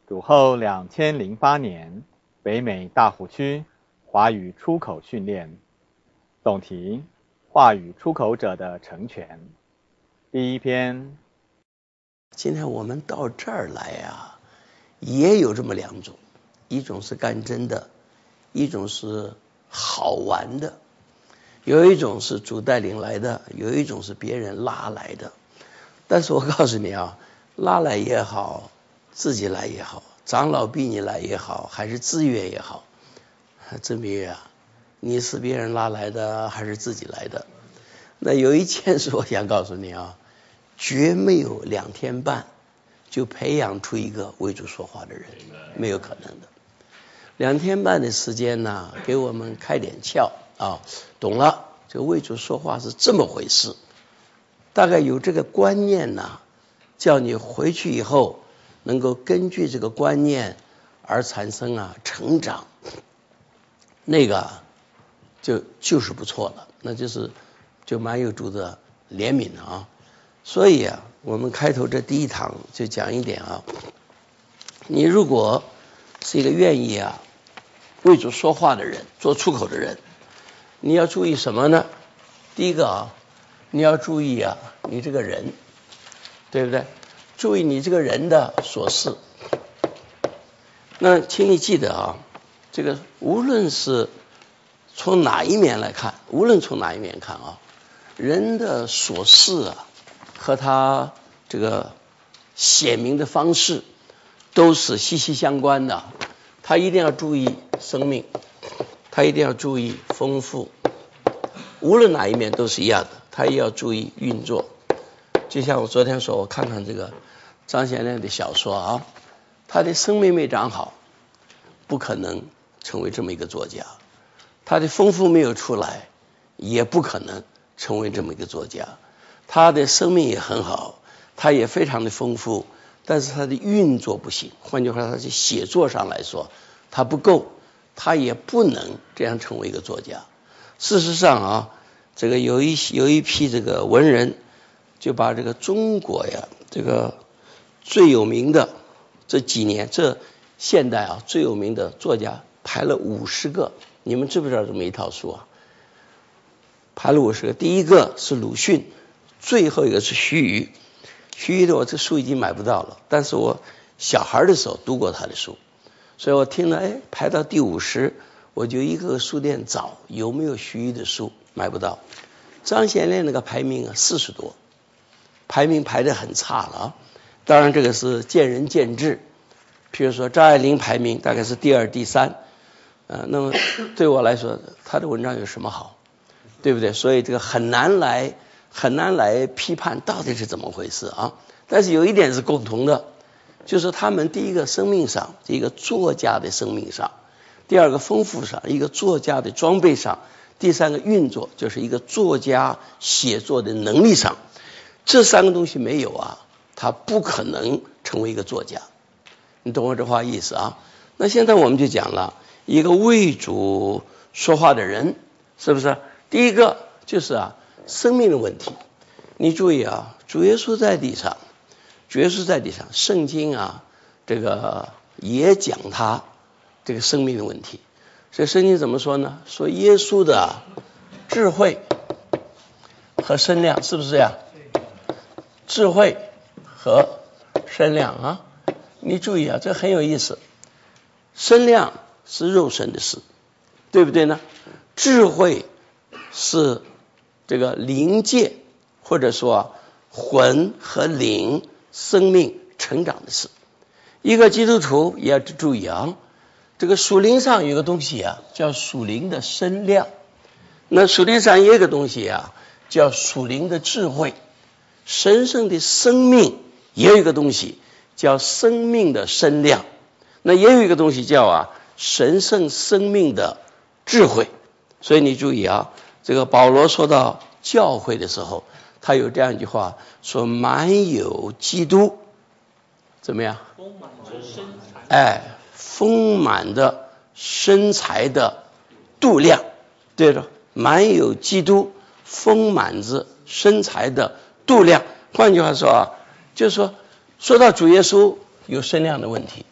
读后2008年北美大湖区华语出口训练，总题：话语出口者的成全。第一篇。 今天我们到这儿来啊，也有这么两种，一种是干真的，一种是好玩的，有一种是主带领来的，有一种是别人拉来的。但是我告诉你啊，拉来也好，自己来也好，长老逼你来也好，还是自愿也好，真别啊，你是别人拉来的还是自己来的？那有一件事我想告诉你啊，绝没有2天半就培养出一个为主说话的人，没有可能的。2天半的时间呢，给我们开点窍啊，懂了，这为主说话是这么回事。大概有这个观念呢，叫你回去以后能够根据这个观念而产生成长，那个就是不错了，那就蛮有主的怜悯的啊。所以啊，我们开头这第一堂就讲一点啊，你如果是一个愿意为主说话的人，做出口的人，你要注意什么呢？第一个你要注意你这个人，对不对？注意你这个人的所事。那请你记得这个无论是从哪一面来看，人的所事和他这个显明的方式都是息息相关的。他一定要注意生命，他一定要注意丰富，无论哪一面都是一样的，他也要注意运作。就像我昨天说，我看看这个张先生的小说他的生命没长好，不可能成为这么一个作家；他的丰富没有出来，也不可能成为这么一个作家。他的生命也很好，他也非常的丰富，但是他的运作不行。换句话说，他在写作上来说他不够，他也不能这样成为一个作家。事实上这个有一批这个文人就把这个中国这个最有名的这几年这现代最有名的作家排了50个。你们知不知道这么一套书排了50个。第一个是鲁迅，最后一个是徐虞。徐虞的我这书已经买不到了，但是我小孩的时候读过他的书，所以我听了排到第50，我就一个书店找有没有徐虞的书，买不到。张先烈那个排名40多，排名排得很差了当然这个是见仁见智，譬如说张爱玲排名大概是第2、第3，那么对我来说他的文章有什么好，对不对？所以这个很难来批判到底是怎么回事但是有一点是共同的，就是他们第一个生命上，一个作家的生命上，第二个丰富上，一个作家的装备上，第3个运作，就是一个作家写作的能力上，这3个东西没有他不可能成为一个作家。你懂我这话意思那现在我们就讲了一个为主说话的人，是不是？第一个就是生命的问题。你注意主耶稣在地上，圣经这个也讲他这个生命的问题。所以圣经怎么说呢？说耶稣的智慧和身量，是不是智慧和身量你注意这很有意思。身量是肉身的事，对不对呢？智慧是这个灵界，或者说魂和灵生命成长的事。一个基督徒也要注意这个属灵上有个东西叫属灵的身量，那属灵上也有个东西叫属灵的智慧。神圣的生命也有一个东西叫生命的身量，那也有一个东西叫神圣生命的智慧。所以你注意这个保罗说到教会的时候，他有这样一句话，说满有基督怎么样？丰满的身材。丰满的身材的度量，对了，满有基督丰满着身材的度量。换句话说就是说到主耶稣有身量的问题，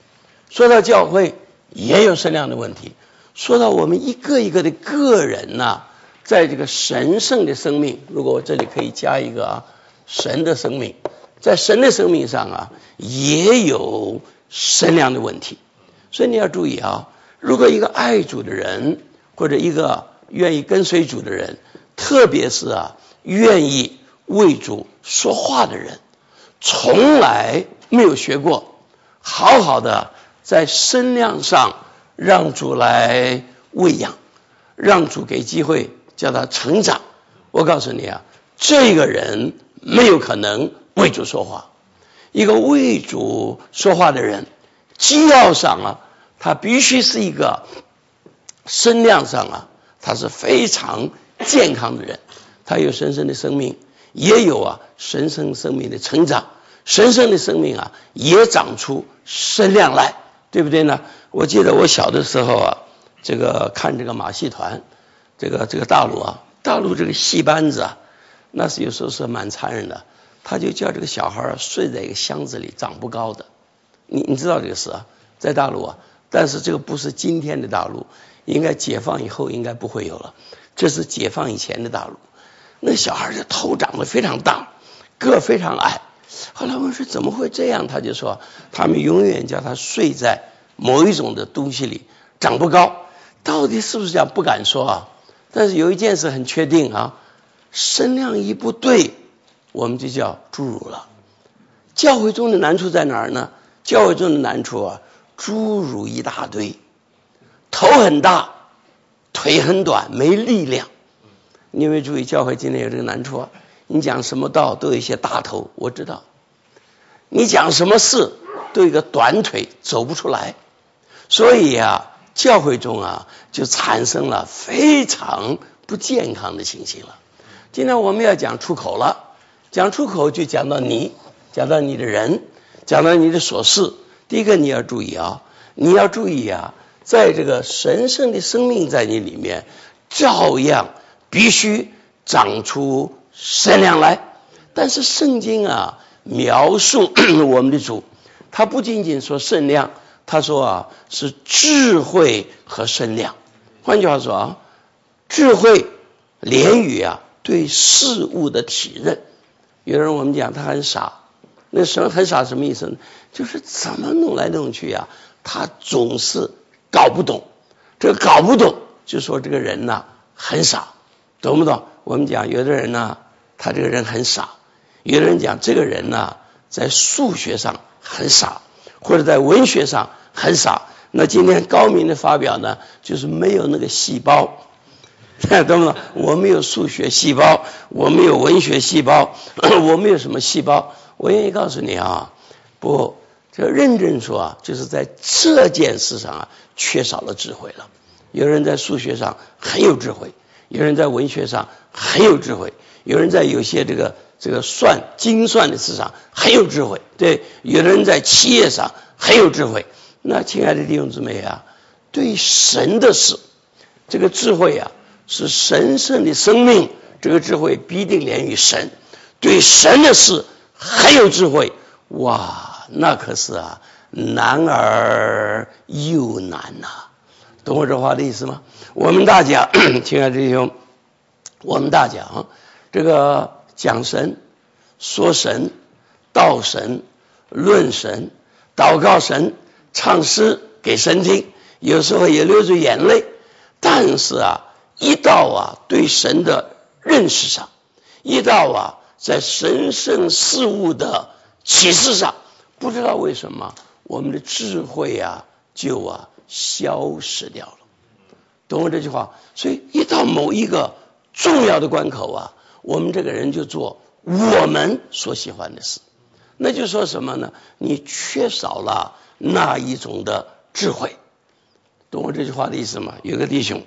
说到教会也有身量的问题，说到我们一个一个的个人在这个神圣的生命，如果我这里可以加一个神的生命，在神的生命上也有身量的问题。所以你要注意如果一个爱主的人，或者一个愿意跟随主的人，特别是愿意为主说话的人，从来没有学过好好的在身量上让主来喂养，让主给机会叫他成长，我告诉你这个人没有可能为主说话。一个为主说话的人，基要上他必须是一个身量上他是非常健康的人，他有神圣的生命，也有神圣生命的成长，神圣的生命也长出身量来，对不对呢？我记得我小的时候这个看这个马戏团，这个大陆这个戏班子那是有时候是蛮残忍的，他就叫这个小孩睡在一个箱子里，长不高的。你知道这个事在大陆但是这个不是今天的大陆，应该解放以后应该不会有了，这是解放以前的大陆。那小孩的头长得非常大，个非常矮。后来我说怎么会这样，他就说他们永远叫他睡在某一种的东西里，长不高。到底是不是这样不敢说但是有一件事很确定身量一不对，我们就叫侏儒了。教会中的难处在哪儿呢？教会中的难处侏儒一大堆，头很大，腿很短，没力量。你有没有注意教会今天有这个难处你讲什么道都有一些大头，我知道。你讲什么事都有一个短腿，走不出来。所以教会中就产生了非常不健康的情形了。今天我们要讲出口了，讲出口就讲到你，讲到你的人，讲到你的所事。第一个你要注意你要注意在这个神圣的生命在你里面，照样必须长出身量来。但是圣经描述我们的主，他不仅仅说身量，他说是智慧和身量。换句话说智慧连于对事物的体认。有人我们讲他很傻，那很傻什么意思呢？就是怎么弄来弄去他总是搞不懂。这个搞不懂就说这个人很傻，懂不懂？我们讲有的人他这个人很傻，有的人讲这个人在数学上很傻，或者在文学上很傻。那今天高明的发表呢，就是没有那个细胞，懂不懂？我没有数学细胞，我没有文学细胞，我没有什么细胞。我愿意告诉你不，这认真说就是在这件事上缺少了智慧了。有人在数学上很有智慧，有人在文学上很有智慧，有人在有些这个精算的事上很有智慧，对，有的人在企业上很有智慧。那亲爱的弟兄姊妹对神的事，这个智慧是神圣的生命，这个智慧必定连于神。对神的事很有智慧，哇，那可是难而又难懂我这话的意思吗？我们大家亲爱的弟兄，我们大家这个讲神、说神、道神、论神、祷告神、唱诗给神听，有时候也流着眼泪。但是一到对神的认识上，一到在神圣事物的启示上，不知道为什么我们的智慧就消失掉了。懂我这句话？所以一到某一个重要的关口我们这个人就做我们所喜欢的事。那就说什么呢？你缺少了那一种的智慧。懂我这句话的意思吗？有个弟兄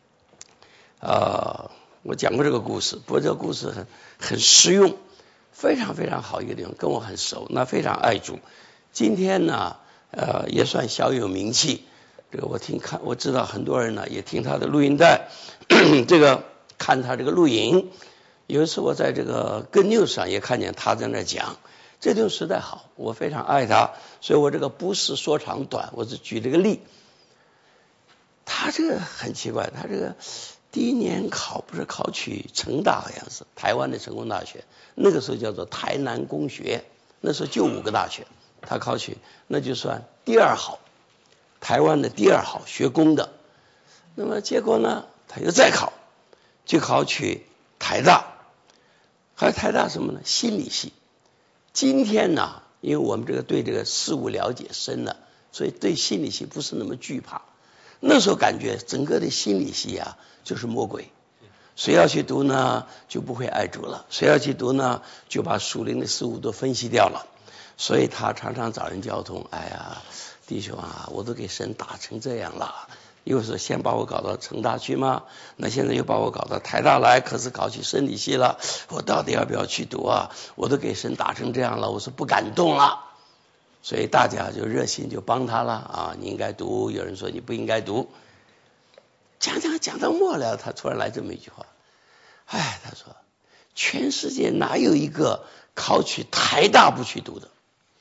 我讲过这个故事，不过这个故事很实用，非常非常好一个地方，跟我很熟，那非常爱主。今天呢也算小有名气，这个我知道很多人呢也听他的录音带这个看他这个录影。有一次我在这个Good News上也看见他在那讲， 这顿实在好，我非常爱他，所以我这个不是说长短，我只举了个例。他这个很奇怪，他这个第一年不是考取成大，好像是台湾的成功大学，那个时候叫做台南工学，那时候就5个大学，他考取那就算第2好，台湾的第2好学工的。那么结果呢，他又再考，就考取台大，还有台大什么呢？心理系。今天呢，因为我们对这个事物了解深了，所以对心理系不是那么惧怕。那时候感觉整个的心理系啊就是魔鬼，谁要去读呢就不会爱主了，谁要去读呢就把属灵的事物都分析掉了。所以他常常找人交通，哎呀弟兄啊，我都给神打成这样了，又是先把我搞到成大去吗？那现在又把我搞到台大来，可是考起生理系了，我到底要不要去读啊？我都给神打成这样了，我是不敢动了。所以大家就热心就帮他了啊，你应该读，有人说你不应该读。讲到末了，他突然来这么一句话，哎，他说全世界哪有一个考取台大不去读的？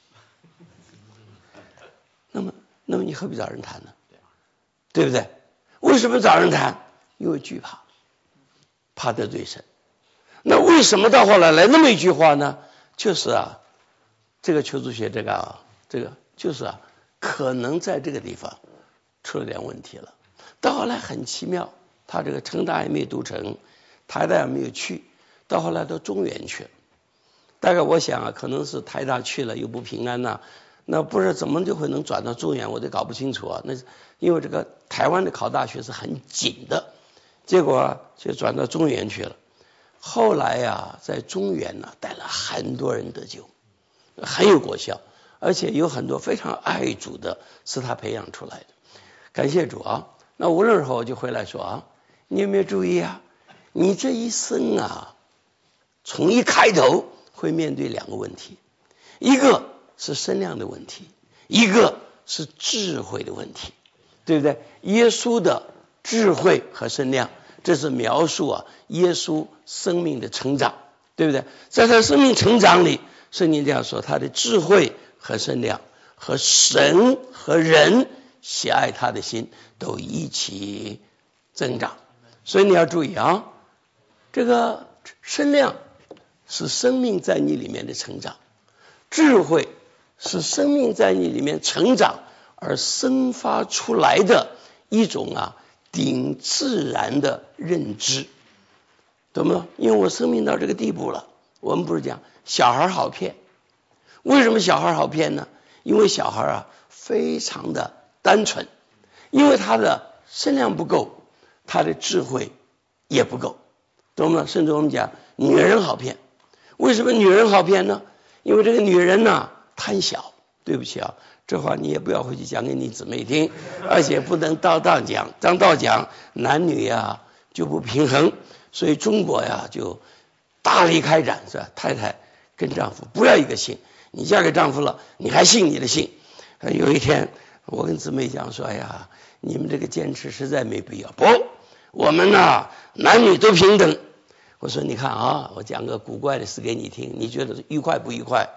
那么你何必找人谈呢？对不对？为什么找人谈？因为惧怕得罪神。那为什么到后来来那么一句话呢？就是啊，这个邱主学这个就是啊，可能在这个地方出了点问题了。到后来很奇妙，他这个成大也没有读成，台大也没有去，到后来到中原去了。大概我想啊，可能是台大去了又不平安呐，那不知道怎么就会能转到中原，我都搞不清楚啊。那因为这个台湾的考大学是很紧的，结果就转到中原去了。后来呀，在中原呢带了很多人得救，很有果效。而且有很多非常爱主的，是他培养出来的。感谢主啊！那无论如何，我就回来说啊，你有没有注意啊？你这一生啊，从一开头会面对2个问题，一个是身量的问题，一个是智慧的问题，对不对？耶稣的智慧和身量，这是描述啊耶稣生命的成长，对不对？在他生命成长里，圣经这样说，他的智慧和身量和神和人喜爱他的心都一起增长。所以你要注意啊，这个身量是生命在你里面的成长，智慧是生命在你里面成长而生发出来的一种顶自然的认知，懂吗？因为我生命到这个地步了，我们不是讲小孩好骗，为什么小孩好骗呢？因为小孩非常的单纯，因为他的身量不够，他的智慧也不够，懂吗？甚至我们讲女人好骗，为什么女人好骗呢？因为这个女人贪小，对不起啊，这话你也不要回去讲给你姊妹听，而且不能当道讲，男女就不平衡，所以中国就大力开展，是吧？太太跟丈夫不要一个姓，你嫁给丈夫了，你还信你的姓。有一天我跟姊妹讲说，哎呀，你们这个坚持实在没必要，不，我们男女都平等。我说你看啊，我讲个古怪的事给你听，你觉得愉快不愉快？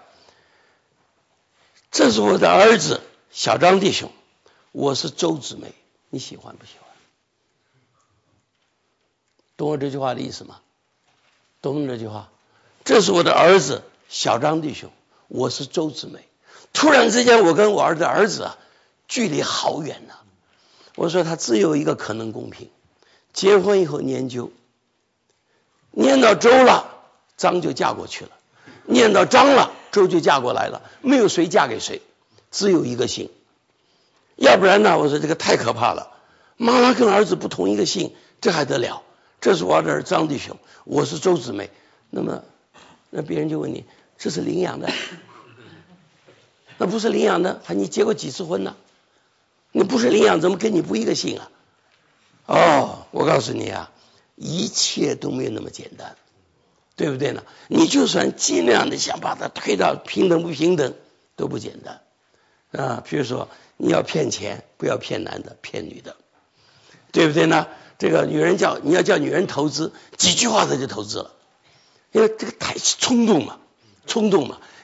这是我的儿子小张弟兄，我是周姊妹，你喜欢不喜欢？懂我这句话的意思吗？懂这句话？这是我的儿子小张弟兄，我是周姊妹。突然之间我跟我的儿子距离好远呢。我说他只有一个可能公平，结婚以后念旧，念到周了，张就嫁过去了，念到张了，周就嫁过来了，没有谁嫁给谁，只有一个姓。要不然呢，我说这个太可怕了，妈妈跟儿子不同一个姓，这还得了？这是我的儿子张弟兄，我是周姊妹。那别人就问你，这是领养的？那不是领养的，你结过几次婚呢？你不是领养，怎么跟你不一个姓啊？哦，我告诉你一切都没有那么简单，对不对呢？你就算尽量的想把它推到平等不平等都不简单比如说你要骗钱，不要骗男的，骗女的，对不对呢？这个你要叫女人投资，几句话她就投资了，因为这个太冲动嘛。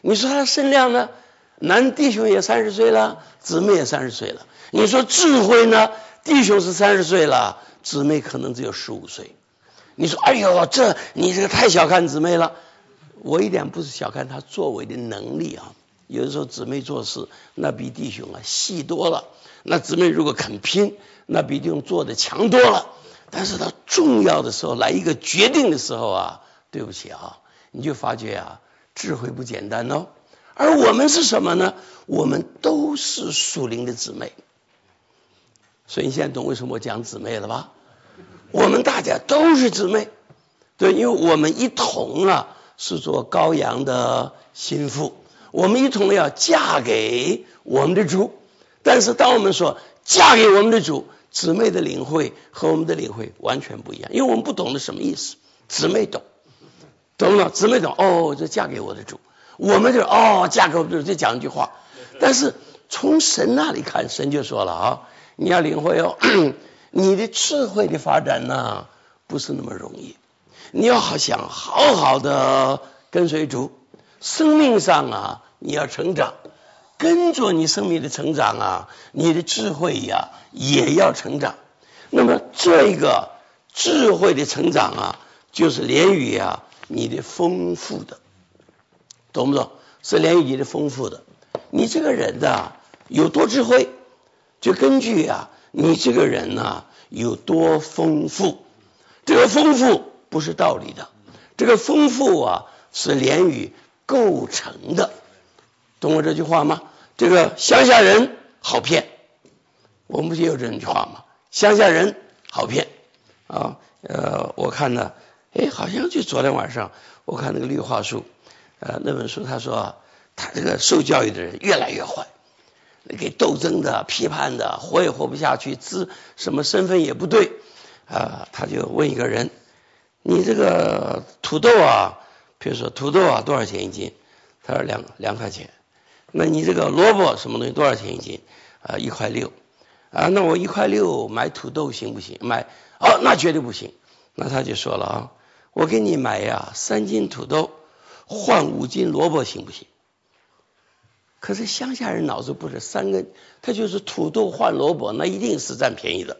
你说他的身量呢？男弟兄也30岁了，姊妹也30岁了。你说智慧呢？弟兄是30岁了，姊妹可能只有15岁。你说哎呦，你这个太小看姊妹了。我一点不是小看他作为的能力啊，有的时候姊妹做事那比弟兄细多了，那姊妹如果肯拼，那比弟兄做的强多了。但是到重要的时候来一个决定的时候啊，对不起啊，你就发觉啊，智慧不简单哦。而我们是什么呢？我们都是属灵的姊妹。所以你现在懂为什么我讲姊妹了吧？我们大家都是姊妹，对，因为我们一同是做羔羊的心腹，我们一同要嫁给我们的主。但是当我们说嫁给我们的主，姊妹的领会和我们的领会完全不一样，因为我们不懂得什么意思，姊妹懂，懂了？姊妹懂，哦，这嫁给我的主，我们就嫁给我们的主，就讲一句话。但是从神那里看，神就说了啊，你要领会哦，你的智慧的发展呢，不是那么容易。你要想好好的跟随主，生命上你要成长，跟着你生命的成长你的智慧也要成长。那么这个智慧的成长就是连于你的丰富的，懂不懂？是连于你的丰富的。你这个人有多智慧，就根据你这个人有多丰富。这个丰富不是道理的，这个丰富是连于构成的，懂我这句话吗？这个乡下人好骗，我们不就有这句话吗？乡下人好骗我看呢，好像就昨天晚上我看那个绿化树那本书，他说他这个受教育的人越来越坏，给斗争的、批判的，活也活不下去，什么身份也不对他就问一个人，你这个土豆比如说土豆多少钱一斤？他说2块钱。那你这个萝卜什么东西多少钱一斤？1块6那我1块6买土豆行不行？那绝对不行。那他就说了我给你买3斤土豆换5斤萝卜行不行？可是乡下人脑子不是3根，他就是土豆换萝卜，那一定是占便宜的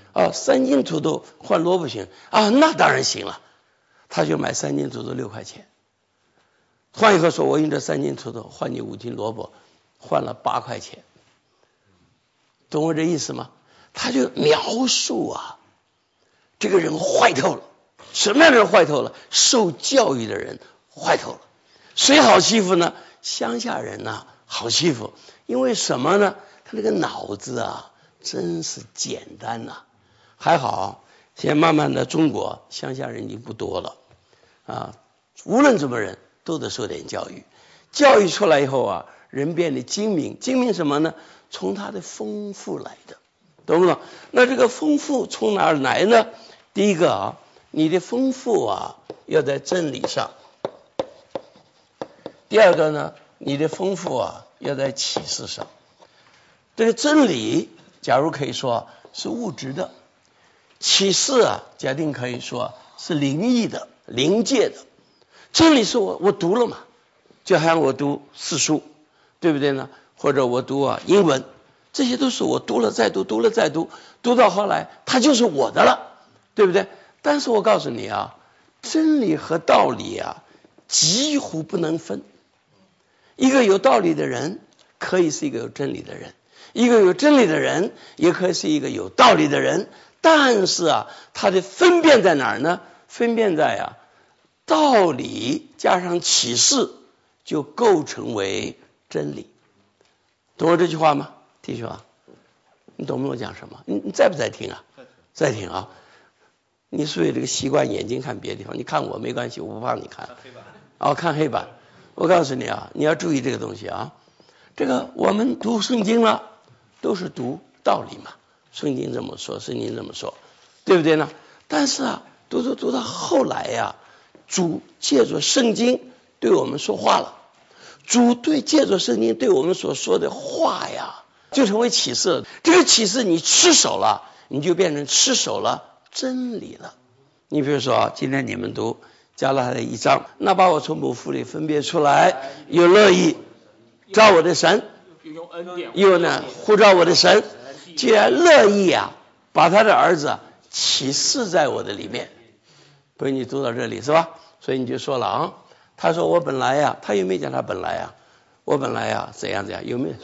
3斤土豆换萝卜行那当然行了。他就买3斤土豆6块钱，换一个说我用这3斤土豆换你5斤萝卜，换了8块钱，懂我这意思吗？他就描述这个人坏透了。什么样的人坏透了？受教育的人坏透了。谁好欺负呢？乡下人好欺负。因为什么呢？他那个脑子真是简单还好现在慢慢的中国乡下人已经不多了无论什么人都得受点教育，教育出来以后人变得精明。精明什么呢？从他的丰富来的，懂不懂？那这个丰富从哪儿来呢？第一个你的丰富要在真理上。第二个呢，你的丰富要在启示上。这个真理假如可以说是物质的，启示假定可以说是灵异的、灵界的。真理是我读了嘛，就好像我读四书，对不对呢？或者我读英文，这些都是我读了再读，读了再读，读到后来它就是我的了，对不对？但是我告诉你真理和道理几乎不能分。一个有道理的人可以是一个有真理的人，一个有真理的人也可以是一个有道理的人。但是他的分辨在哪儿呢？分辨在道理加上启示就构成为真理。懂我这句话吗？弟兄你懂不懂我讲什么？你在不在听在听你是不是有这个习惯眼睛看别的地方？你看我没关系，我不怕你看看黑板。我告诉你你要注意这个东西这个我们读圣经了都是读道理嘛，圣经这么说，圣经这么说，对不对呢？但是读到后来主借着圣经对我们说话了，主借着圣经对我们所说的话就成为启示了。这个启示你吃守了，你就变成吃守了真理了。你比如说今天你们读加拉太1章，那把我从母腹里分别出来，又乐意照我的神，又呢呼召我的神，既然乐意啊，把他的儿子启示在我的里面。所以你读到这里是吧？所以你就说了啊，他说我本来呀，他有没有讲他本来呀？我本来呀怎样怎样，有没有？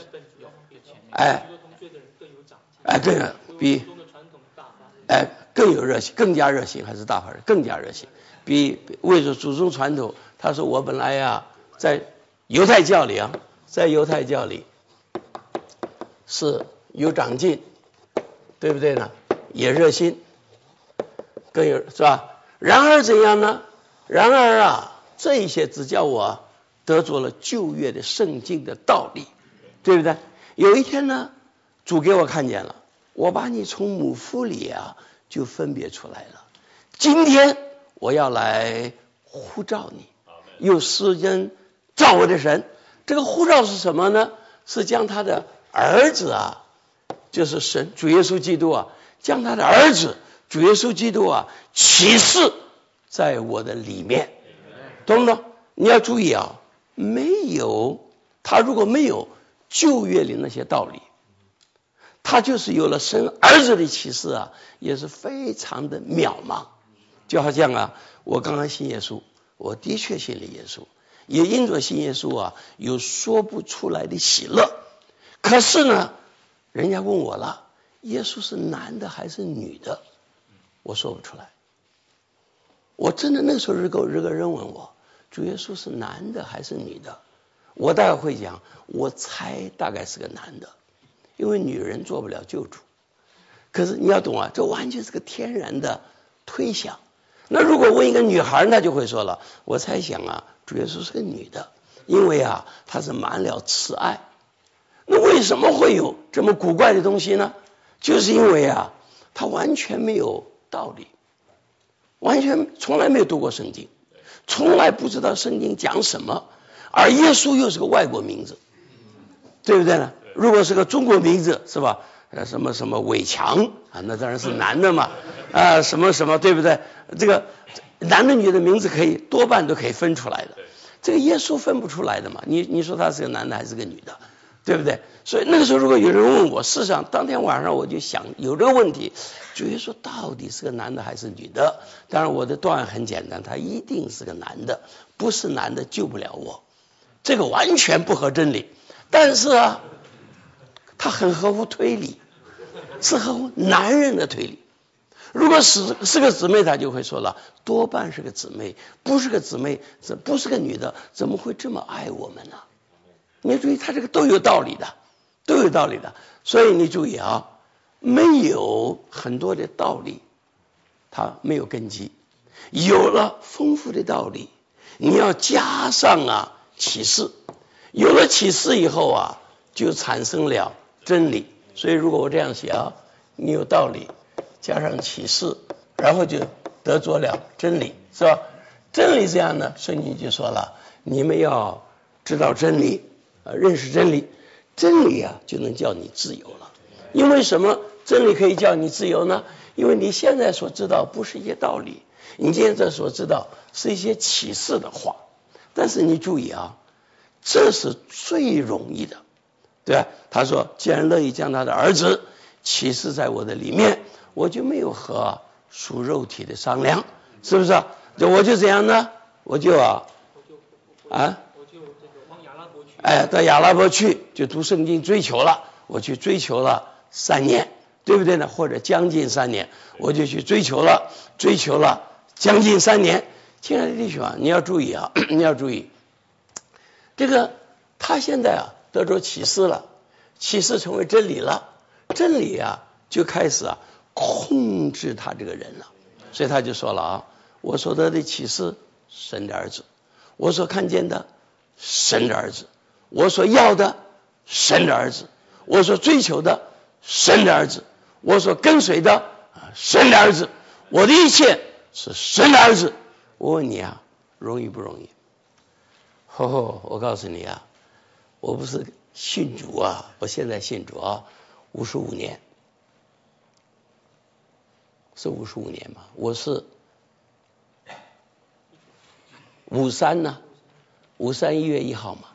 对了，比更有热情，更加热情，还是大法人更加热情，比为着祖宗传统。他说我本来呀在犹太教里啊，在犹太教里是有长进，对不对呢？也热心，更有是吧？然而怎样呢？然而啊，这一些只叫我得着了旧约的圣经的道理，对不对？有一天呢，主给我看见了，我把你从母腹里啊就分别出来了。今天我要来呼召你，又施恩召我的神。这个呼召是什么呢？是将他的儿子啊，就是神主耶稣基督啊，将他的儿子主耶稣基督啊启示在我的里面，懂不懂？你要注意啊，他如果没有旧约里那些道理，他就是有了神儿子的启示啊，也是非常的渺茫。就好像啊，我刚刚信耶稣，我的确信了耶稣，也因着信耶稣啊，有说不出来的喜乐。可是呢，人家问我了，耶稣是男的还是女的？我说不出来。我真的那时候如果人问我，主耶稣是男的还是女的，我大概会讲，我猜大概是个男的，因为女人做不了救主。可是你要懂啊，这完全是个天然的推想。那如果问一个女孩，那就会说了，我猜想啊，主耶稣是个女的，因为啊，她是满了慈爱。那为什么会有这么古怪的东西呢？就是因为啊，她完全没有道理，完全从来没有读过圣经，从来不知道圣经讲什么，而耶稣又是个外国名字，对不对呢？如果是个中国名字是吧？什么什么伟强啊，那当然是男的嘛，什么什么，对不对？这个男的女的名字多半都可以分出来的，这个耶稣分不出来的嘛。你说他是个男的还是个女的，对不对？所以那个时候如果有人问我，事实上当天晚上我就想有这个问题，主耶稣到底是个男的还是女的？当然我的答案很简单，他一定是个男的，不是男的救不了我，这个完全不合真理。但是啊，他很合乎推理，是合乎男人的推理。如果是个姊妹，他就会说了，多半是个姊妹，不是个姊妹，不是个女的，怎么会这么爱我们呢？你注意，他这个都有道理的，都有道理的。所以你注意啊，没有很多的道理，它没有根基。有了丰富的道理，你要加上啊启示，有了启示以后啊，就产生了真理。所以如果我这样写啊，你有道理加上启示，然后就得着了真理，是吧？真理这样呢，圣经就说了，你们要知道真理，认识真理，真理啊就能叫你自由了。因为什么真理可以叫你自由呢？因为你现在所知道不是一些道理，你现在所知道是一些启示的话。但是你注意啊，这是最容易的，对吧？他说既然乐意将他的儿子启示在我的里面，我就没有和属肉体的商量，是不是？我就这样呢，我就到亚拉伯去就读圣经追求了，我去追求了3年，对不对呢？或者将近3年，我就去追求了将近3年。亲爱的弟兄啊，你要注意啊，你要注意，这个他现在啊得着启示了，启示成为真理了，真理啊就开始啊控制他这个人了。所以他就说了啊，我所得的启示，神的儿子；我所看见的，神的儿子；我所要的，神的儿子；我所追求的，神的儿子；我所跟随的，神的儿子。我的一切是神的儿子。我问你啊，容易不容易？我告诉你啊，我不是信主啊，我现在信主啊55年，是55年吗？我是 53呢？53 1月1号嘛，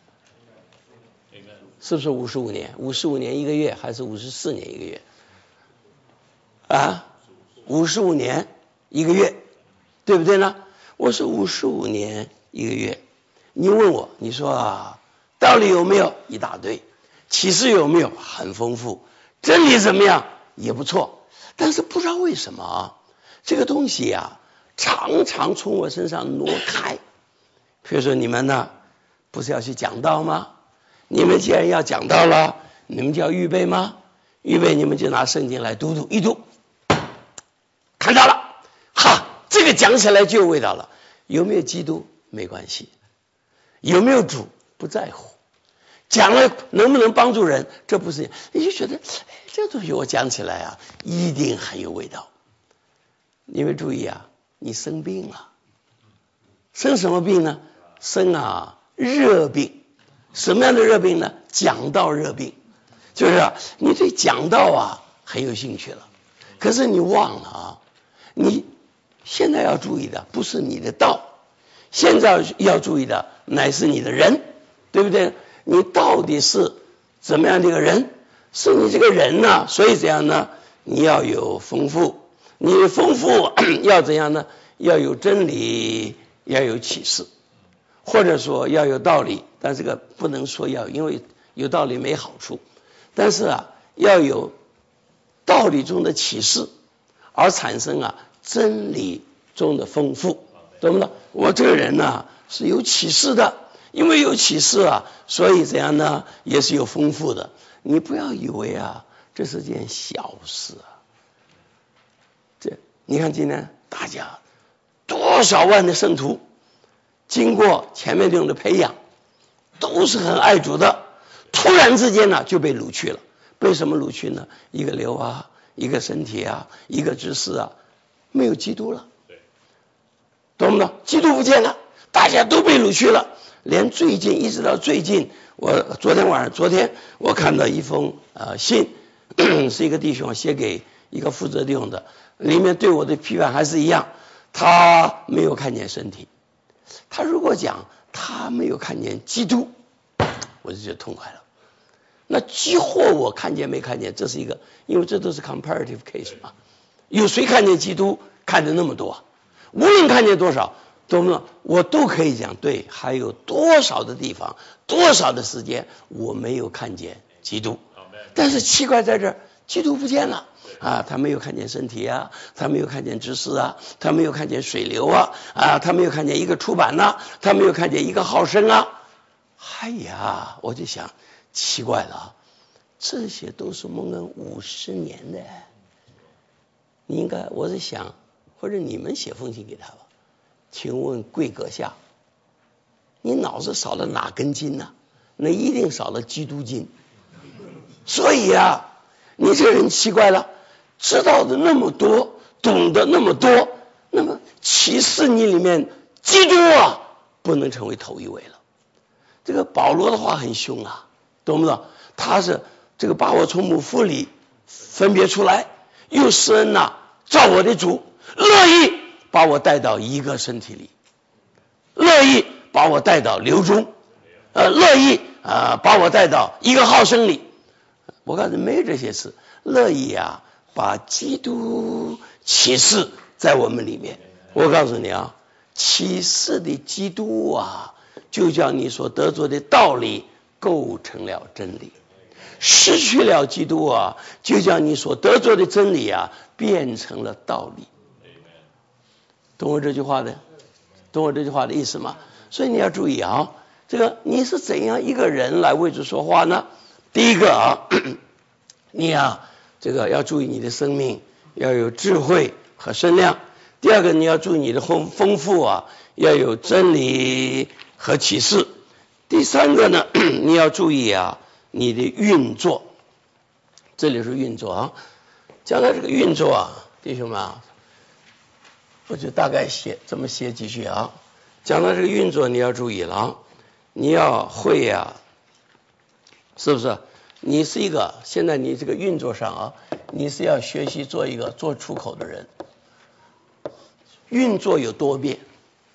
是不是55年？55年1个月还是54年1个月？啊，55年1个月，对不对呢？我是55年1个月。你问我，你说啊，道理有没有？一大堆。启示有没有？很丰富。真理怎么样？也不错。但是不知道为什么啊，这个东西啊，常常从我身上挪开。比如说你们呢，不是要去讲道吗？你们既然要讲道了，你们就要预备吗？预备，你们就拿圣经来读，一读，看到了，哈，这个讲起来就有味道了。有没有基督没关系，有没有主不在乎，讲了能不能帮助人，这不是，你就觉得这东西我讲起来啊，一定很有味道。你们注意啊，你生病了，生什么病呢？生啊热病。什么样的热病呢？讲道热病，就是啊，你对讲道啊很有兴趣了，可是你忘了啊，你现在要注意的不是你的道，现在要注意的乃是你的人，对不对？你到底是怎么样的一个人？是你这个人呢，所以怎样呢？你要有丰富，你的丰富要怎样呢？要有真理，要有启示。或者说要有道理，但这个不能说要，因为有道理没好处。但是啊，要有道理中的启示，而产生啊真理中的丰富，懂不懂？我这个人呢是有启示的，因为有启示啊，所以怎样呢，也是有丰富的。你不要以为啊这是件小事啊。这你看今天大家多少万的圣徒，经过前面这种的培养，都是很爱主的，突然之间呢就被掳去了。为什么掳去呢？一个流啊，一个身体啊，一个知识啊，没有基督了，懂不懂？基督不见了，大家都被掳去了。连最近一直到最近，昨天我看到一封信，是一个弟兄写给一个负责弟兄的，里面对我的批判还是一样，他没有看见身体。他如果讲他没有看见基督，我就觉得痛快了。那几或我看见没看见，这是一个，因为这都是 comparative case 嘛。有谁看见基督看见那么多？无论看见多少，懂不懂？我都可以讲对。还有多少的地方，多少的时间，我没有看见基督。但是奇怪在这儿，基督不见了。啊，他没有看见身体啊，他没有看见知识啊，他没有看见水流啊，他没有看见一个出版啊，他没有看见一个号声啊。哎呀，我就想奇怪了，这些都是蒙恩50年的，你应该，我在想，或者你们写封信给他吧。请问贵阁下，你脑子少了哪根筋呢？那一定少了基督筋。所以啊，你这个人奇怪了。知道的那么多，懂得那么多，那么启示你里面基督啊不能成为头一位了。这个保罗的话很凶啊，懂不懂？他是这个把我从母腹里分别出来，又施恩呐，照我的主，乐意把我带到一个身体里，乐意把我带到流中，乐意把我带到一个号声里。我告诉你，没有这些事，乐意啊把基督启示在我们里面。我告诉你啊，启示的基督啊，就叫你所得着的道理构成了真理。失去了基督啊，就叫你所得着的真理啊变成了道理。懂我这句话的意思吗？所以你要注意啊，这个你是怎样一个人来为主说话呢？第一个啊，你啊这个要注意你的生命要有智慧和身量。第二个，你要注意你的丰富啊，要有真理和启示。第三个呢，你要注意啊你的运作。这里是运作啊，讲到这个运作啊，弟兄们啊，我就大概这么写几句啊。讲到这个运作，你要注意了啊，你要会啊，是不是？你是一个，现在你这个运作上啊，你是要学习做一个做出口的人。运作有多变，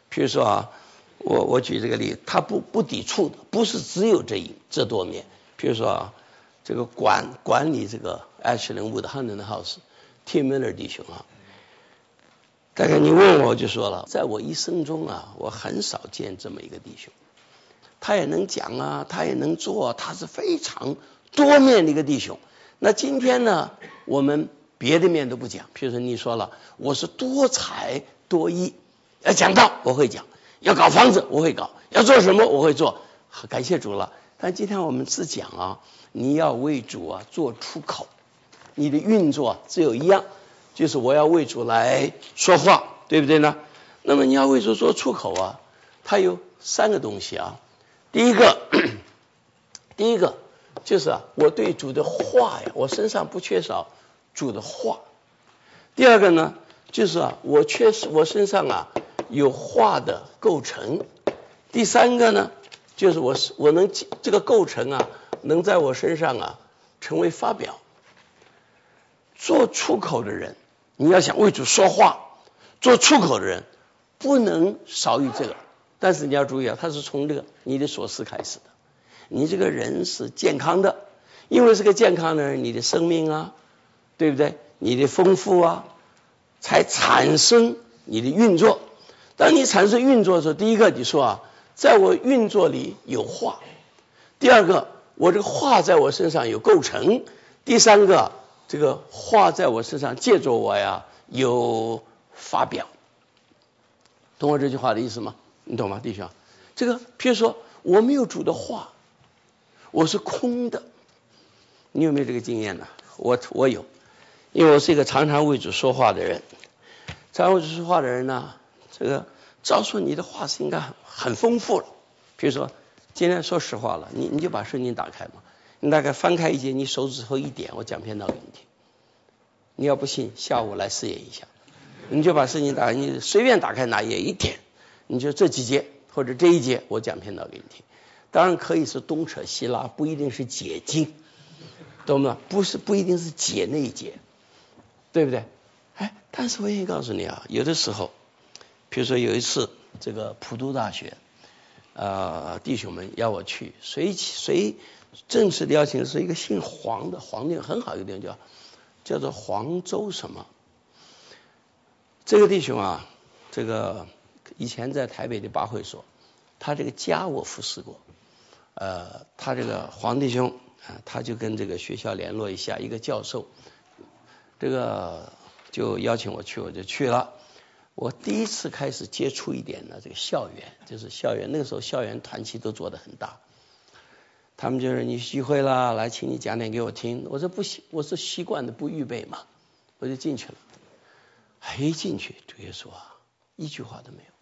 譬如说啊，我举这个例子，他不抵触的，不是只有这多面。譬如说啊，这个管理这个 Ashland Woodhunden House Tim Miller 弟兄啊，大概你问我就说了，在我一生中啊，我很少见这么一个弟兄，他也能讲啊，他也能做，他是非常多面的一个弟兄。那今天呢，我们别的面都不讲，譬如说你说了，我是多才多艺，要讲道我会讲，要搞房子我会搞，要做什么我会做，感谢主了。但今天我们只讲啊，你要为主啊做出口，你的运作只有一样，就是我要为主来说话，对不对呢？那么你要为主做出口啊，它有3个东西啊。第一个就是啊，我对主的话呀，我身上不缺少主的话。第二个呢，就是啊，我身上啊有话的构成。第3个呢，就是我能这个构成啊，能在我身上啊成为发表。做出口的人，你要想为主说话，做出口的人不能少于这个。但是你要注意啊，他是从这个你的所思开始的。你这个人是健康的，因为是个健康的人，你的生命啊，对不对？你的丰富啊，才产生你的运作。当你产生运作的时候，第一个你说啊，在我运作里有话；第二个，我这个话在我身上有构成；第三个，这个话在我身上借着我呀有发表。懂我这句话的意思吗？你懂吗，弟兄？这个譬如说我没有主的话，我是空的。你有没有这个经验呢？我有，因为我是一个常常为主说话的人。常常为主说话的人呢，这个照说你的话是应该很丰富了。比如说今天说实话了，你就把圣经打开嘛，你大概翻开一节，你手指头一点，我讲篇道给你听。你要不信，下午来试验一下。你就把圣经打开，你随便打开哪页一点，你就这几节或者这一节，我讲篇道给你听。当然可以是东扯西拉，不一定是解经，懂吗？不一定是解那一节，对不对？但是我愿意告诉你啊，有的时候，比如说有一次这个普渡大学，弟兄们要我去，谁正式的邀请是一个姓黄的黄店，很好一个地方叫做黄州什么。这个弟兄啊，这个以前在台北的八会所，他这个家我服侍过。他这个黄弟兄他就跟这个学校联络一下，一个教授，这个就邀请我去，我就去了。我第一次开始接触一点呢，这个校园，就是校园那个时候校园团契都做得很大。他们就是你聚会啦，来请你讲点给我听。我说不行，我是习惯的不预备嘛，我就进去了。一进去主耶稣啊，一句话都没有，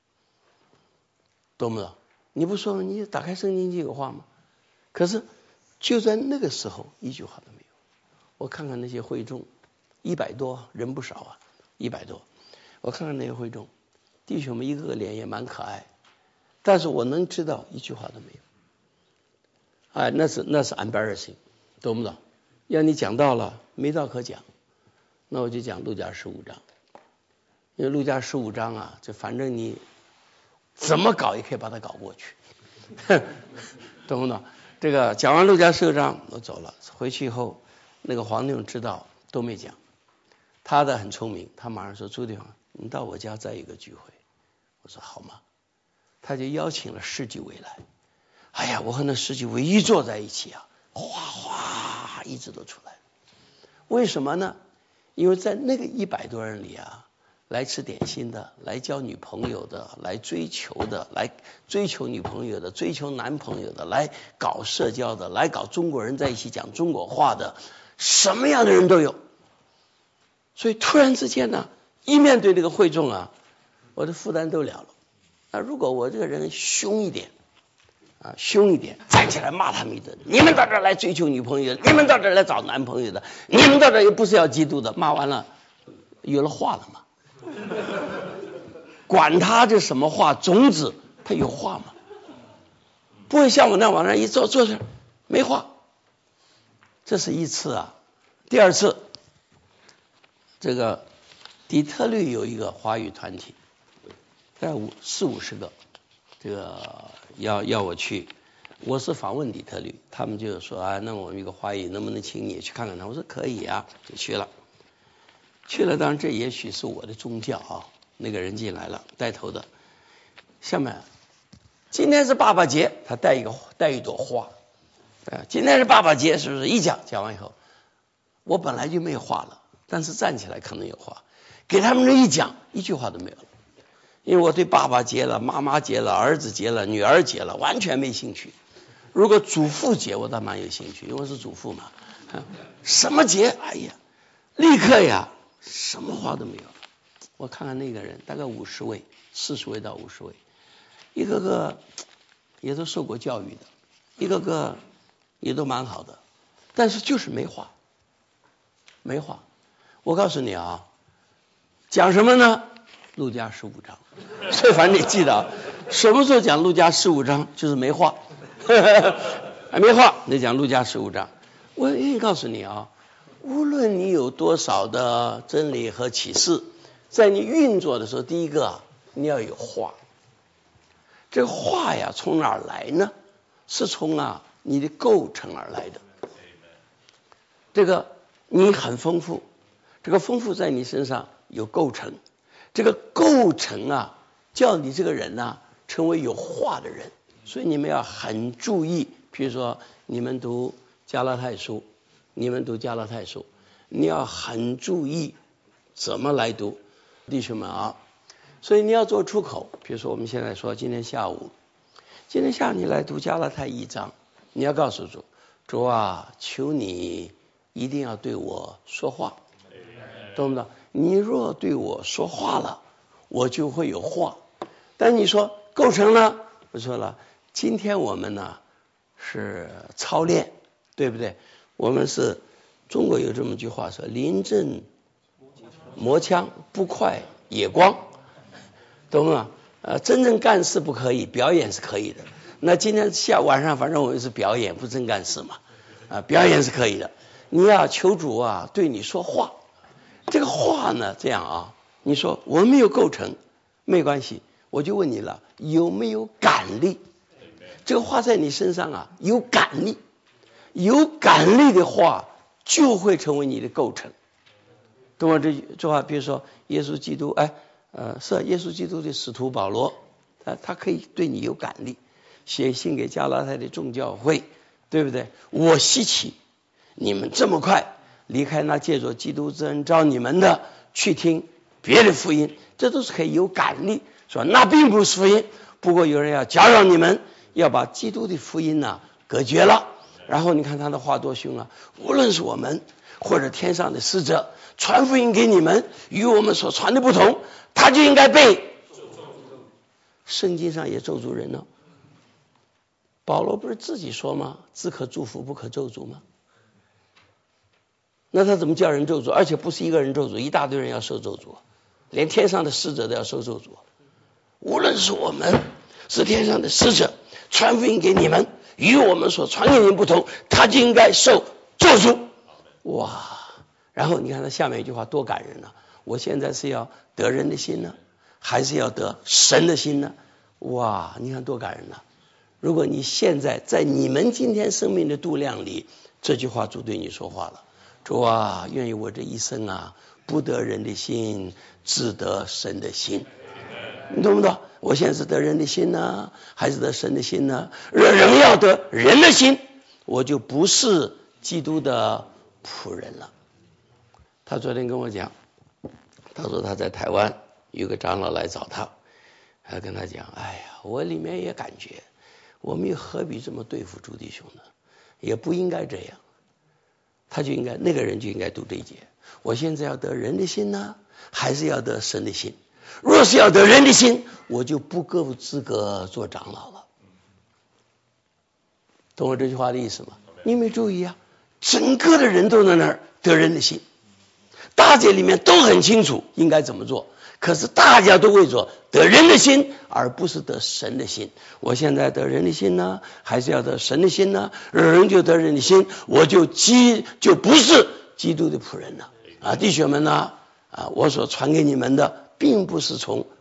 懂不懂？你不说你打开圣经就有话吗？可是就在那个时候一句话都没有。我看看那些会众100多，人不少啊，100多。我看看那些会众弟兄们一个个脸也蛮可爱，但是我能知道一句话都没有。那是 embarrassing， 懂不懂？要你讲到了没道可讲，那我就讲路加15章。因为路加15章啊，就反正你怎么搞也可以把它搞过去，懂不懂？这个讲完路加15章我走了，回去以后那个黄弟兄知道都没讲，他的很聪明，他马上说朱弟兄你到我家再一个聚会。我说好吗？他就邀请了10几位来。哎呀，我和那10几位一坐在一起啊，哗哗一直都出来。为什么呢？因为在那个100多人里啊，来吃点心的，来交女朋友的，来追求的，来追求女朋友的，追求男朋友的，来搞社交的，来搞中国人在一起讲中国话的，什么样的人都有。所以突然之间呢，一面对这个会众啊，我的负担都了了。那如果我这个人凶一点，站起来骂他们一顿，你们到这儿来追求女朋友的，你们到这儿来找男朋友的，你们到这儿又不是要基督的，骂完了有了话了嘛？管他这什么话，种子他有话吗？不会像我那往那一坐这没话。这是一次啊。第二次，这个底特律有一个华语团体， 大概40-50个，这个要我去。我是访问底特律，他们就说啊，那我们一个华裔能不能请你去看看他？我说可以啊，就去了。当然这也许是我的宗教啊。那个人进来了，带头的，下面今天是爸爸节，他带一朵花，今天是爸爸节，是不是？一讲完以后，我本来就没有话了，但是站起来可能有话，给他们这一讲，一句话都没有了。因为我对爸爸节了、妈妈节了、儿子节了、女儿节了完全没兴趣。如果祖父节我倒蛮有兴趣，因为我是祖父嘛。什么节？哎呀，立刻呀，什么话都没有。我看看那个人，大概50位，40位到50位，一个个也都受过教育的，一个个也都蛮好的，但是就是没话。我告诉你啊，讲什么呢？路加15章，所以反正你记得啊，什么时候讲路加15章就是没话。还没话，你讲路加15章。我愿意告诉你啊，无论你有多少的真理和启示，在你运作的时候，第一个你要有话。这个话呀，从哪儿来呢？是从你的构成而来的。这个你很丰富，这个丰富在你身上有构成，这个构成叫你这个人成为有话的人。所以你们要很注意，比如说你们读加拉太书，你要很注意怎么来读，弟兄们啊。所以你要做出口，比如说我们现在说今天下午你来读加拉太1章，你要告诉主，主啊，求你一定要对我说话，懂不懂？你若对我说话了，我就会有话。但你说构成呢？我说了，今天我们是操练，对不对？我们是中国有这么句话说，临阵磨枪，不快也光，懂吗？真正干事不可以，表演是可以的。那今天晚上反正我们是表演，不真干事嘛。表演是可以的。你求主对你说话。这个话呢，这样你说我没有构成，没关系，我就问你了，有没有感力？这个话在你身上有感力，有感力的话就会成为你的构成。懂我这句话？比如说耶稣基督，是耶稣基督的使徒保罗，他可以对你有感力，写信给加拉太的众教会，对不对？我稀奇你们这么快离开那借着基督之恩召你们的，去听别的福音，这都是可以有感力，说那并不是福音，不过有人要搅扰你们，要把基督的福音隔绝了。然后你看他的话多凶无论是我们或者天上的使者传福音给你们，与我们所传的不同，他就应该被圣经上也咒诅人了。保罗不是自己说吗？只可祝福不可咒诅吗？那他怎么叫人咒诅？而且不是一个人咒诅，一大堆人要受咒诅，连天上的使者都要受咒诅。无论是我们是天上的使者传福音给你们，与我们所传给你们不同，他就应该受咒诅。哇！然后你看他下面一句话多感人我现在是要得人的心呢，还是要得神的心呢？哇！你看多感人如果你现在在你们今天生命的度量里，这句话主对你说话了，主啊，愿意我这一生不得人的心，只得神的心。你懂不懂？我现在是得人的心呢，还是得神的心呢？人要得人的心，我就不是基督的仆人了。他昨天跟我讲，他说他在台湾有个长老来找他，还跟他讲，哎呀，我里面也感觉我们又何必这么对付朱弟兄呢？也不应该这样。他就应该，那个人就应该读这一节，我现在要得人的心呢，还是要得神的心？若是要得人的心，我就不够资格做长老了。懂我这句话的意思吗？你没注意整个的人都在那儿得人的心，大家里面都很清楚应该怎么做，可是大家都为着得人的心，而不是得神的心。我现在得人的心呢，还是要得神的心呢？人就得人的心，我就不是基督的仆人了弟兄们我所传给你们的并不是从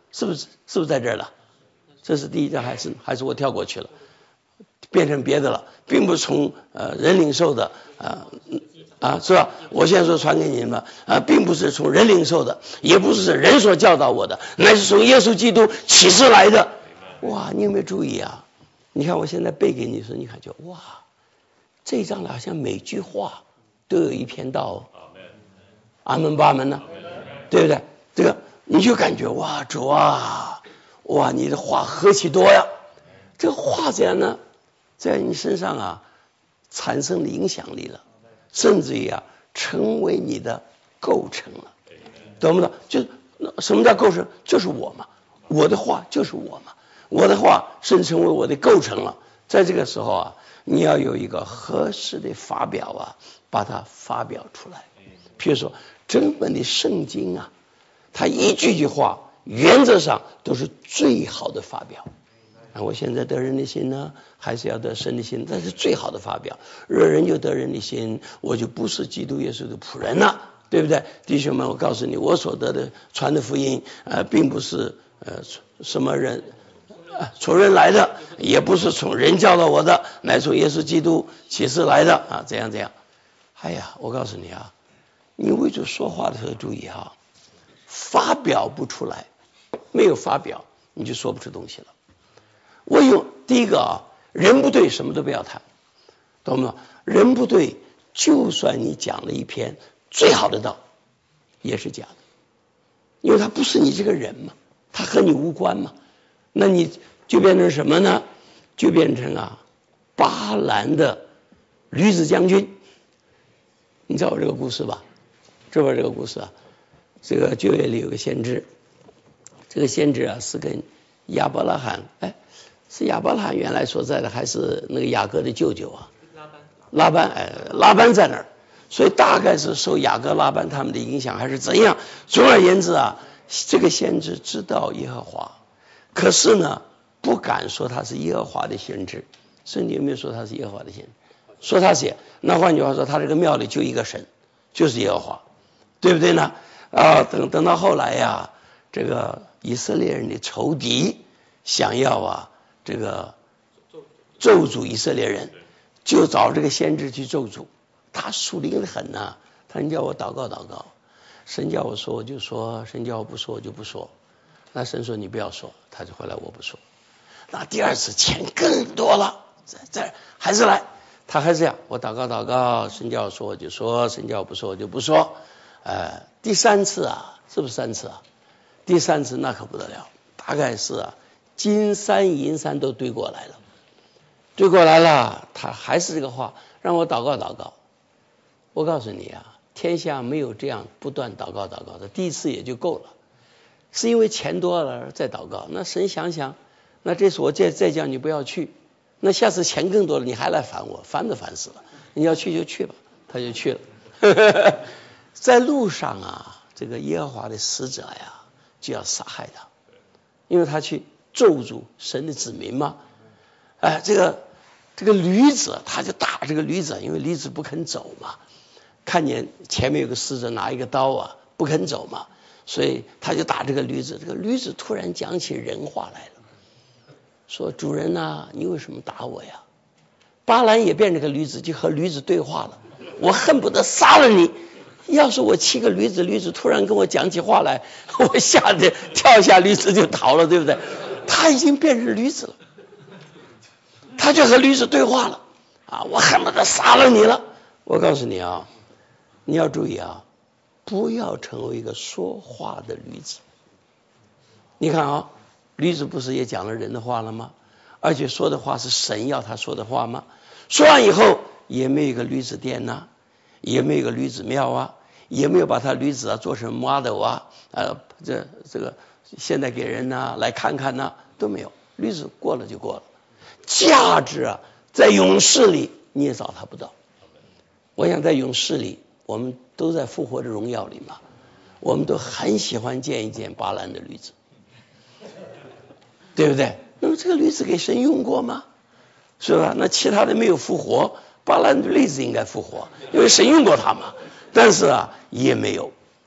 是不是在这儿了？这是第一章，还是我跳过去了，变成别的了，并不是从人领受的是吧？我现在说传给你们并不是从人领受的，也不是人所教导我的，乃是从耶稣基督启示来的。哇，你有没有注意啊？你看我现在背给你说，你看就哇，这一章好像每句话都有一篇道阿门巴门呢，对不对？这个你就感觉哇，主啊，哇，你的话何其多呀！这个话怎样呢，在你身上产生了影响力了，甚至于成为你的构成了，懂不懂？就什么叫构成？就是我嘛，我的话就是我嘛，我的话甚至成为我的构成了。在这个时候你要有一个合适的发表把它发表出来。譬如说整本的圣经它一句话原则上都是最好的发表。我现在得人的心呢，还是要得神的心，那是最好的发表。若人就得人的心，我就不是基督耶稣的仆人了，对不对？弟兄们，我告诉你，我所得的传的福音并不是什么人从人来的，也不是从人教导我的，乃从耶稣基督启示来的这样。哎呀，我告诉你你为主说话的时候注意发表不出来，没有发表你就说不出东西了。我用第一个人不对什么都不要谈，懂吗？人不对，就算你讲了一篇最好的道也是假的，因为他不是你这个人嘛，他和你无关嘛。那你就变成什么呢？就变成巴兰的驴子将军。你知道我这个故事吧？知道这个故事这个旧约里有个先知，这个先知是跟亚伯拉罕是亚伯拉罕原来所在的，还是那个雅各的舅舅拉班在那儿，所以大概是受雅各拉班他们的影响还是怎样。总而言之这个先知知道耶和华，可是呢不敢说他是耶和华的先知。圣经有没有说他是耶和华的先知？说他是，那换句话说，他这个庙里就一个神，就是耶和华，对不对呢？等到后来这个以色列人的仇敌想要这个咒诅以色列人，就找这个先知去咒诅。他属灵的很他叫我祷告，神叫我说我就说，神叫我不说我就不说。那神说你不要说，他就回来我不说。那第二次钱更多了，这还是来，他还是这样，我祷告，神叫我说我就说，神叫我不说我就不说。第三次是不是3次第3次那可不得了，大概是金山银山都堆过来了，他还是这个话，让我祷告。我告诉你天下没有这样不断祷告的，第一次也就够了，是因为钱多了再祷告。那神想想，那这次我再叫你不要去，那下次钱更多了你还来烦我，烦都烦死了，你要去就去吧，他就去了。在路上这个耶和华的使者就要杀害他，因为他去咒诅神的子民嘛。这个驴子他就打这个驴子，因为驴子不肯走嘛，看见前面有个使者拿一个刀不肯走嘛，所以他就打这个驴子。这个驴子突然讲起人话来了，说主人你为什么打我呀？巴兰也变成个驴子，就和驴子对话了，我恨不得杀了你，要是我骑个驴子突然跟我讲起话来，我吓得跳下驴子就逃了，对不对？他已经变成驴子了，他就和驴子对话了我恨不得杀了你了。我告诉你你要注意不要成为一个说话的驴子。你看驴子不是也讲了人的话了吗？而且说的话是神要他说的话吗？说完以后也没有一个驴子店也没有一个驴子庙也没有把他驴子做成 model 这个现在给人来看看都没有。驴子过了就过了，价值在永世里你也找他不到。我想在永世里，我们都在复活的荣耀里嘛，我们都很喜欢见一见巴兰的驴子，对不对？那么这个驴子给神用过吗？是吧？那其他的没有复活，巴兰的驴子应该复活，因为神用过他嘛。但是也没有。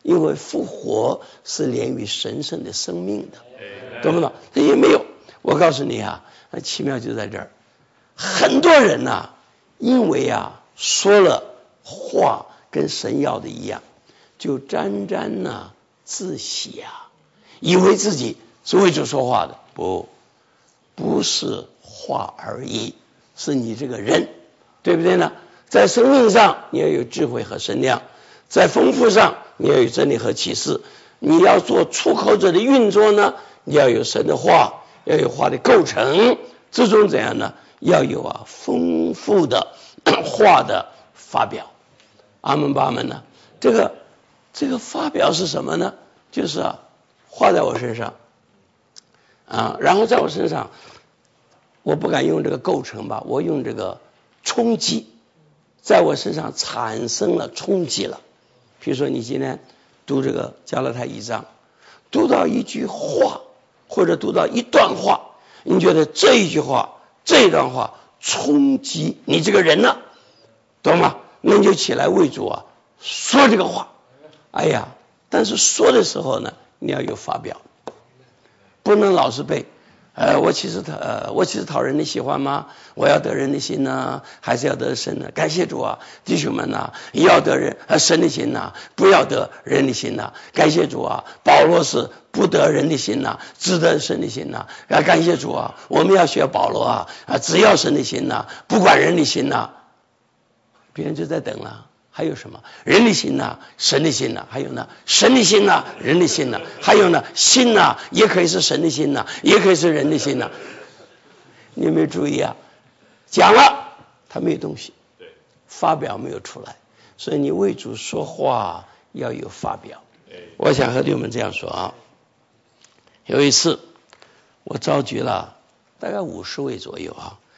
因为复活是连于神圣的生命的，懂不懂？这也没有。我告诉你啊，奇妙就在这儿。很多人呐，因为啊说了话跟神要的一样，就沾沾自喜啊，以为自己是为主说话的。不是话而已，是你这个人，对不对呢？在生命上你要有智慧和身量，在丰富上你要有真理和启示。你要做出口者的运作呢，你要有神的话，要有话的构成，这种怎样呢？要有丰富的话的发表。阿门巴门呢？这个发表是什么呢？就是话在我身上然后在我身上，我不敢用这个构成吧，我用这个冲击，在我身上产生了冲击了。比如说你今天读这个加拉太1章，读到一句话或者读到一段话，你觉得这一句话这一段话冲击你这个人了，懂吗？那你就起来为主说这个话。哎呀，但是说的时候呢，你要有发表，不能老是背我其实讨人的喜欢吗？我要得人的心呢，还是要得神呢？感谢主弟兄们要得神的心不要得人的心感谢主保罗是不得人的心只得神的心感谢主我们要学保罗只要神的心不管人的心别人就在等了。还有什么？人的心神的心还有呢，神的心人的心还有呢，心也可以是神的心也可以是人的心你有没有注意讲了他没有东西，发表没有出来，所以你为主说话要有发表。我想和弟兄们这样说有一次我召集了大概50位左右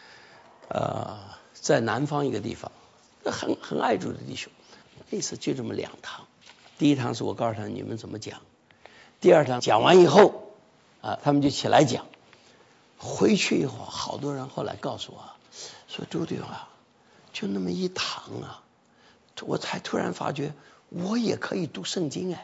在南方一个地方，很爱主的弟兄，那次就这么2堂。第一堂是我告诉他你们怎么讲，第二堂讲完以后他们就起来讲。回去以后好多人后来告诉我说周弟兄就那么一堂我才突然发觉我也可以读圣经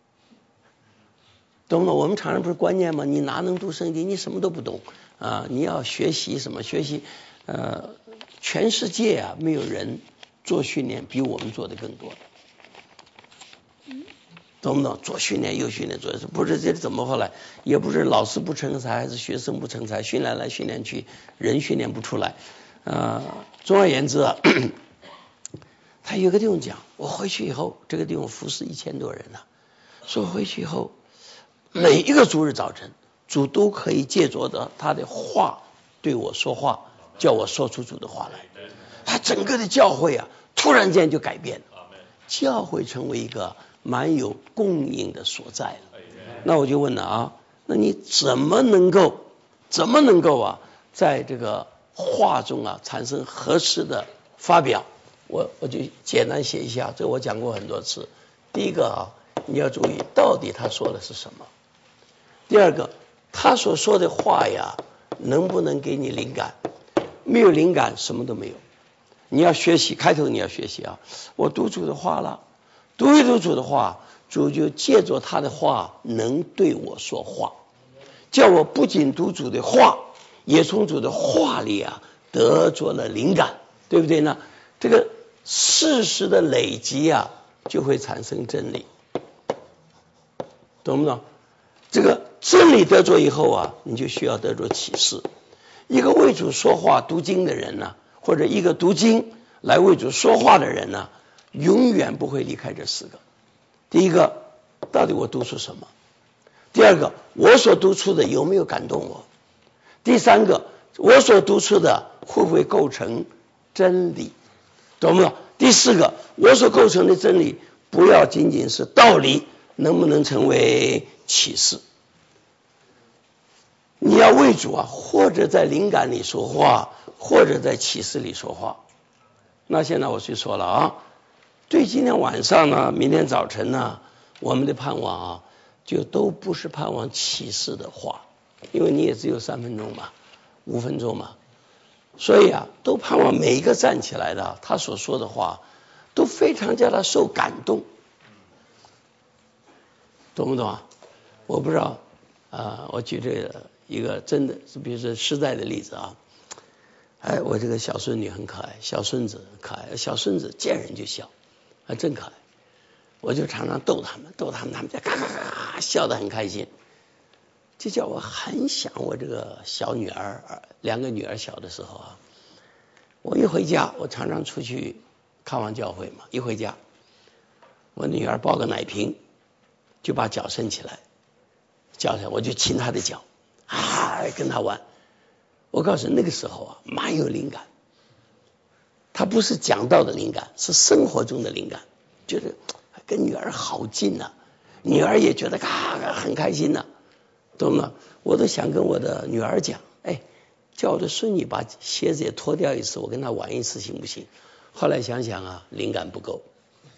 懂吗？我们常常不是观念吗？你哪能读圣经？你什么都不懂你要学习什么？学习全世界没有人做训练比我们做的更多的，懂不懂？做训练又训练，做不是这怎么后来，也不是老师不成才，还是学生不成才，训练来训练去，人训练不出来总而言之他有个地方讲，我回去以后，这个地方服侍1000多人说回去以后，每一个主日早晨，主都可以借着他的话对我说话，叫我说出主的话来。他整个的教会突然间就改变了，教会成为一个蛮有供应的所在了。那我就问了那你怎么能够在这个话中产生合适的发表？我就简单写一下，这我讲过很多次。第一个你要注意到底他说的是什么。第二个，他所说的话能不能给你灵感？没有灵感什么都没有。你要学习，开头你要学习我读主的话了，读一读主的话，主就借着他的话能对我说话，叫我不仅读主的话，也从主的话里得着了灵感，对不对呢？这个事实的累积就会产生真理，懂不懂？这个真理得着以后你就需要得着启示。一个为主说话读经的人或者一个读经来为主说话的人永远不会离开这4个。第一个，到底我读出什么？第二个，我所读出的有没有感动我？第三个，我所读出的会不会构成真理？懂不懂？第4个，我所构成的真理不要仅仅是道理，能不能成为启示？你要为主或者在灵感里说话，或者在启示里说话。那现在我去说了对今天晚上呢，明天早晨呢，我们的盼望就都不是盼望启示的话，因为你也只有3分钟嘛，5分钟嘛，所以都盼望每一个站起来的他所说的话都非常叫他受感动。 懂不懂啊？我不知道我举这个一个真的，比如说实在的例子啊。我这个小孙女很可爱，小孙子可爱，小孙子见人就笑，真可爱。我就常常逗他们，他们就咔咔咔笑得很开心。这叫我很想我这个小女儿，2个女儿小的时候啊，我一回家，我常常出去看望教会嘛，一回家，我女儿抱个奶瓶，就把脚伸起来，我就亲她的脚，跟她玩。我告诉你，那个时候啊，蛮有灵感。他不是讲道的灵感，是生活中的灵感，觉得跟女儿好近啊，女儿也觉得很开心啊，懂吗？我都想跟我的女儿讲，叫我的孙女把鞋子也脱掉一次，我跟她玩一次行不行？后来想想啊，灵感不够，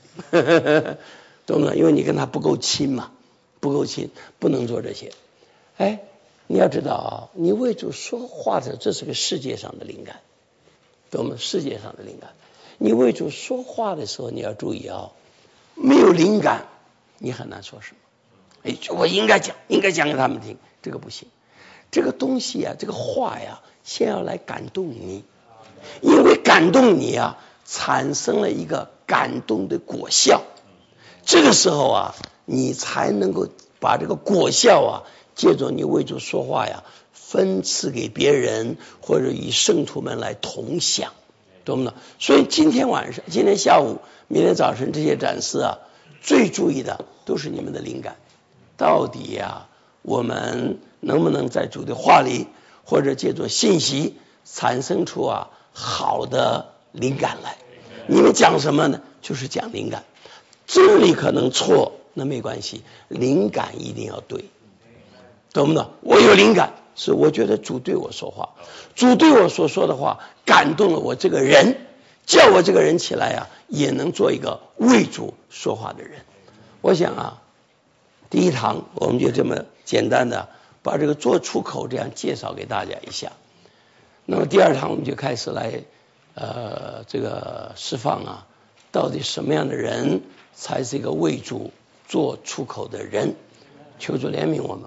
懂吗？因为你跟她不够亲嘛，不够亲，不能做这些。你要知道啊，你为主说话的，这是个世界上的灵感，懂吗？世界上的灵感。你为主说话的时候，你要注意啊，没有灵感，你很难说什么。我应该讲给他们听，这个不行。这个东西啊，这个话呀，先要来感动你，因为感动你啊，产生了一个感动的果效。这个时候啊，你才能够把这个果效啊，借着你为主说话呀，分赐给别人，或者与圣徒们来同享，懂不懂？所以今天下午、明天早晨这些展示啊，最注意的都是你们的灵感。到底呀，我们能不能在主的话里，或者借着信息，产生出好的灵感来？你们讲什么呢？就是讲灵感。真理可能错，那没关系，灵感一定要对，懂不懂？我有灵感，是我觉得主对我说话，主对我所说的话感动了我这个人，叫我这个人起来啊，也能做一个为主说话的人。我想第一堂我们就这么简单的把这个做出口这样介绍给大家一下。那么第二堂我们就开始来这个释放到底什么样的人才是一个为主做出口的人？求主怜悯我们。